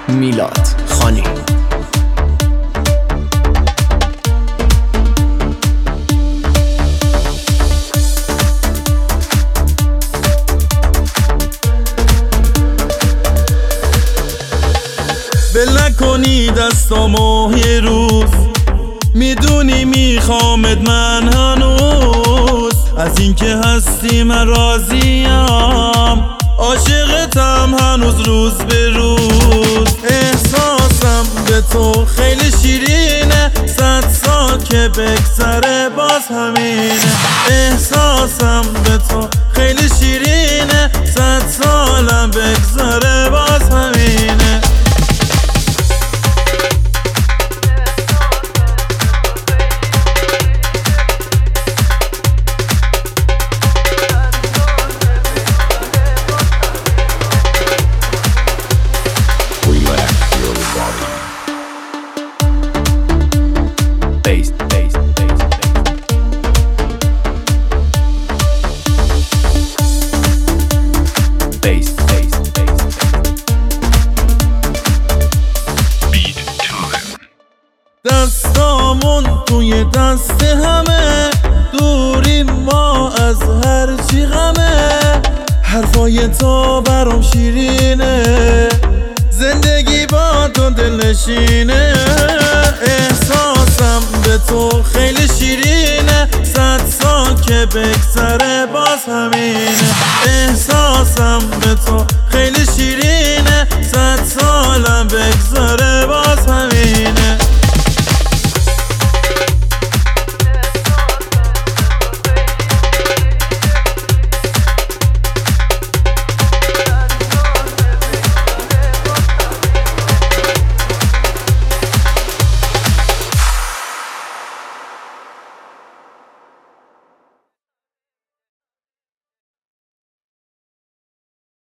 میلاد خانی. ول نکنی دستامو یه روز، میدونی میخوامت من هنوز. از اینکه هستی من راضیم، عاشقتم هنوز روز به روز. احساسم به تو خیلی شیرینه، 100 سال که بگذره باز همینه. احساسم به تو خیلی شیرینه، 100 سالم بگذره باز همینه. دستامون توی دست همه، دوریم ما از هر چی غمه. حرفای تو برام شیرینه، زندگی با تو دلنشینه. احساسم به تو خیلی شیرینه، 100 سال که بگذره باز همینه. احساسم به تو